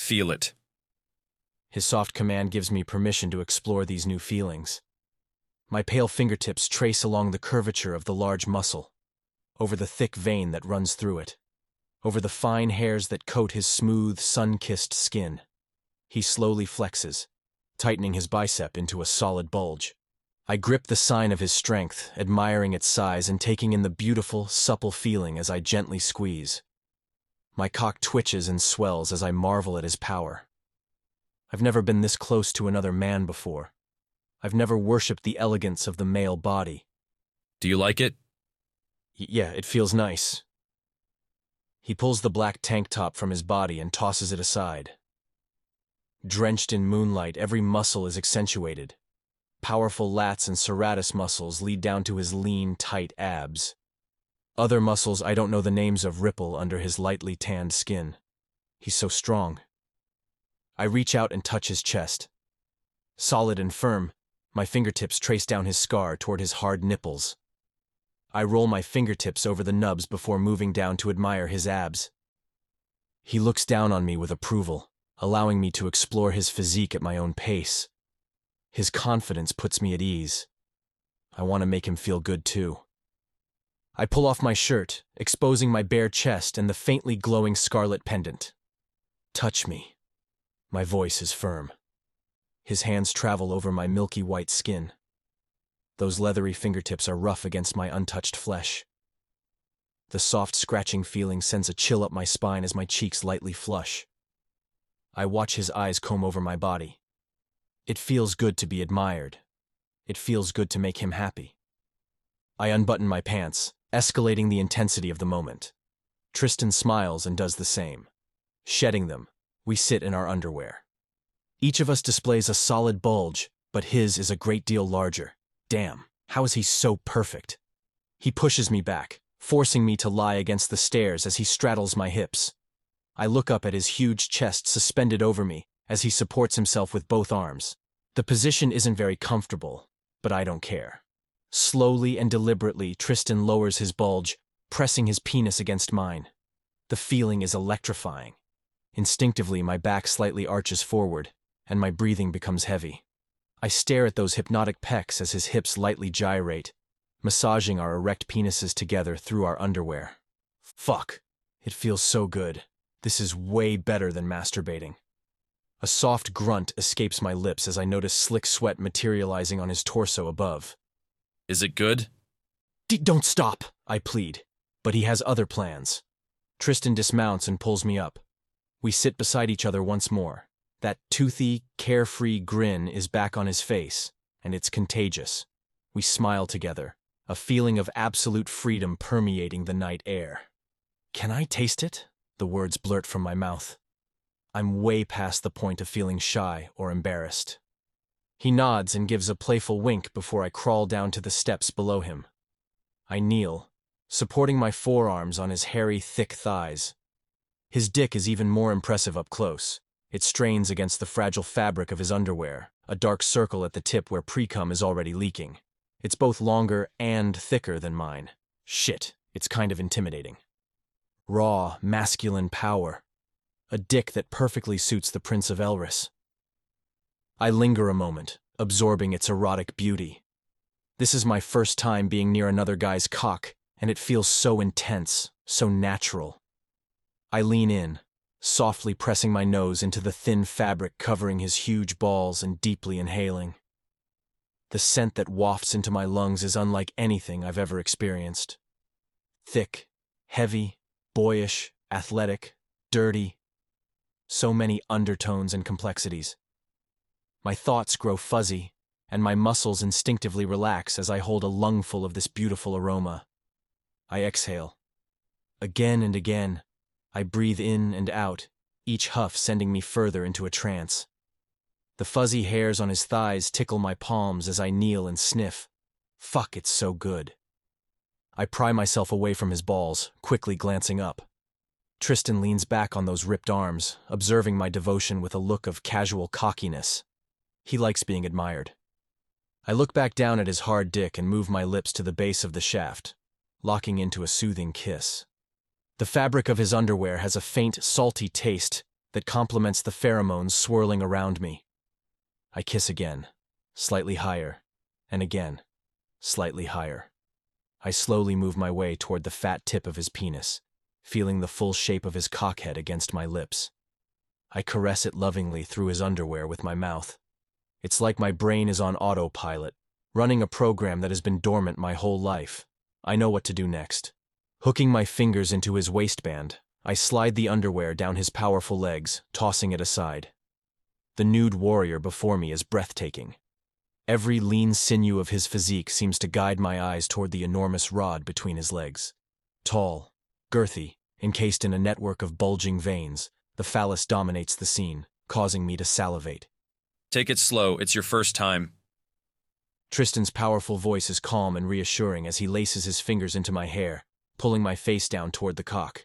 feel it. His soft command gives me permission to explore these new feelings. My pale fingertips trace along the curvature of the large muscle, over the thick vein that runs through it, over the fine hairs that coat his smooth, sun-kissed skin. He slowly flexes, tightening his bicep into a solid bulge. I grip the sign of his strength, admiring its size and taking in the beautiful, supple feeling as I gently squeeze. My cock twitches and swells as I marvel at his power. I've never been this close to another man before. I've never worshipped the elegance of the male body. Do you like it? Yeah, it feels nice. He pulls the black tank top from his body and tosses it aside. Drenched in moonlight, every muscle is accentuated. Powerful lats and serratus muscles lead down to his lean, tight abs. Other muscles I don't know the names of ripple under his lightly tanned skin. He's so strong. I reach out and touch his chest. Solid and firm, my fingertips trace down his scar toward his hard nipples. I roll my fingertips over the nubs before moving down to admire his abs. He looks down on me with approval, allowing me to explore his physique at my own pace. His confidence puts me at ease. I want to make him feel good too. I pull off my shirt, exposing my bare chest and the faintly glowing scarlet pendant. Touch me. My voice is firm. His hands travel over my milky white skin. Those leathery fingertips are rough against my untouched flesh. The soft scratching feeling sends a chill up my spine as my cheeks lightly flush. I watch his eyes comb over my body. It feels good to be admired. It feels good to make him happy. I unbutton my pants, escalating the intensity of the moment. Tristan smiles and does the same. Shedding them, we sit in our underwear. Each of us displays a solid bulge, but his is a great deal larger. Damn, how is he so perfect? He pushes me back, forcing me to lie against the stairs as he straddles my hips. I look up at his huge chest suspended over me as he supports himself with both arms. The position isn't very comfortable, but I don't care. Slowly and deliberately, Tristan lowers his bulge, pressing his penis against mine. The feeling is electrifying. Instinctively, my back slightly arches forward, and my breathing becomes heavy. I stare at those hypnotic pecs as his hips lightly gyrate, massaging our erect penises together through our underwear. Fuck. It feels so good. This is way better than masturbating. A soft grunt escapes my lips as I notice slick sweat materializing on his torso above. Is it good? Don't stop, I plead. But he has other plans. Tristan dismounts and pulls me up. We sit beside each other once more. That toothy, carefree grin is back on his face, and it's contagious. We smile together, a feeling of absolute freedom permeating the night air. Can I taste it? The words blurt from my mouth. I'm way past the point of feeling shy or embarrassed. He nods and gives a playful wink before I crawl down to the steps below him. I kneel, supporting my forearms on his hairy, thick thighs. His dick is even more impressive up close. It strains against the fragile fabric of his underwear, a dark circle at the tip where pre-cum is already leaking. It's both longer and thicker than mine. Shit, it's kind of intimidating. Raw, masculine power. A dick that perfectly suits the Prince of Elris. I linger a moment, absorbing its erotic beauty. This is my first time being near another guy's cock, and it feels so intense, so natural. I lean in, softly pressing my nose into the thin fabric covering his huge balls and deeply inhaling. The scent that wafts into my lungs is unlike anything I've ever experienced. Thick, heavy, boyish, athletic, dirty. So many undertones and complexities. My thoughts grow fuzzy, and my muscles instinctively relax as I hold a lungful of this beautiful aroma. I exhale. Again and again, I breathe in and out, each huff sending me further into a trance. The fuzzy hairs on his thighs tickle my palms as I kneel and sniff. Fuck, it's so good. I pry myself away from his balls, quickly glancing up. Tristan leans back on those ripped arms, observing my devotion with a look of casual cockiness. He likes being admired. I look back down at his hard dick and move my lips to the base of the shaft, locking into a soothing kiss. The fabric of his underwear has a faint, salty taste, that complements the pheromones swirling around me. I kiss again, slightly higher, and again, slightly higher. I slowly move my way toward the fat tip of his penis, feeling the full shape of his cockhead against my lips. I caress it lovingly through his underwear with my mouth. It's like my brain is on autopilot, running a program that has been dormant my whole life. I know what to do next. Hooking my fingers into his waistband, I slide the underwear down his powerful legs, tossing it aside. The nude warrior before me is breathtaking. Every lean sinew of his physique seems to guide my eyes toward the enormous rod between his legs. Tall, girthy, encased in a network of bulging veins, the phallus dominates the scene, causing me to salivate. Take it slow, it's your first time. Tristan's powerful voice is calm and reassuring as he laces his fingers into my hair, pulling my face down toward the cock.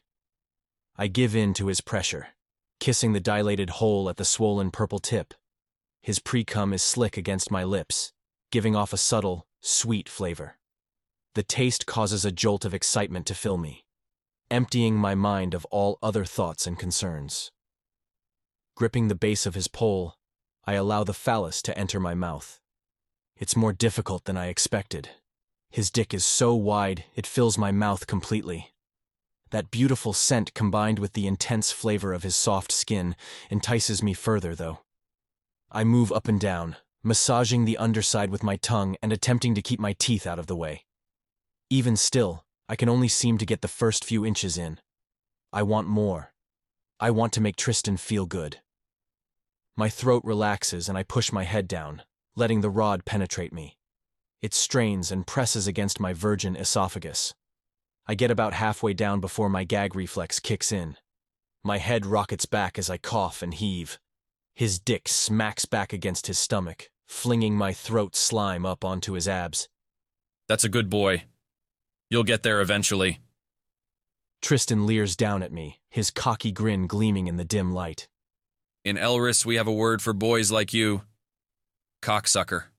I give in to his pressure, kissing the dilated hole at the swollen purple tip. His pre-cum is slick against my lips, giving off a subtle, sweet flavor. The taste causes a jolt of excitement to fill me, emptying my mind of all other thoughts and concerns. Gripping the base of his pole, I allow the phallus to enter my mouth. It's more difficult than I expected. His dick is so wide, it fills my mouth completely. That beautiful scent combined with the intense flavor of his soft skin entices me further, though. I move up and down, massaging the underside with my tongue and attempting to keep my teeth out of the way. Even still, I can only seem to get the first few inches in. I want more. I want to make Tristan feel good. My throat relaxes and I push my head down, letting the rod penetrate me. It strains and presses against my virgin esophagus. I get about halfway down before my gag reflex kicks in. My head rockets back as I cough and heave. His dick smacks back against his stomach, flinging my throat slime up onto his abs. That's a good boy. You'll get there eventually. Tristan leers down at me, his cocky grin gleaming in the dim light. In Elris, we have a word for boys like you. Cocksucker.